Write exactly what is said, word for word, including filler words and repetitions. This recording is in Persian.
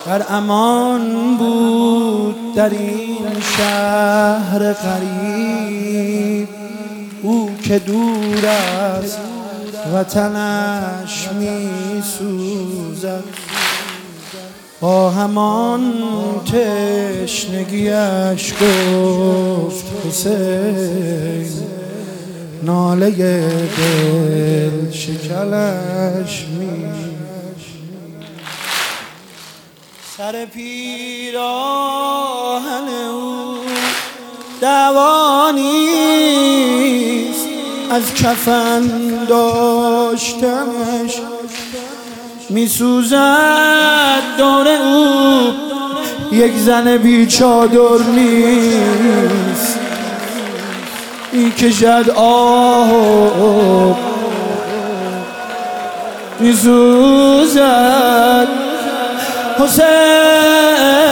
در امان بود در این شهر غریب، او که دور از وطنش می سوزد. با همان تشنگیش گفت حسین، ناله دل شکلش می سر پیراهن او دعوا نیست، از کفن داشتنش می سوزد. دور او یک زن بی چادر نیست، می کشد آه و می سوزد. حسین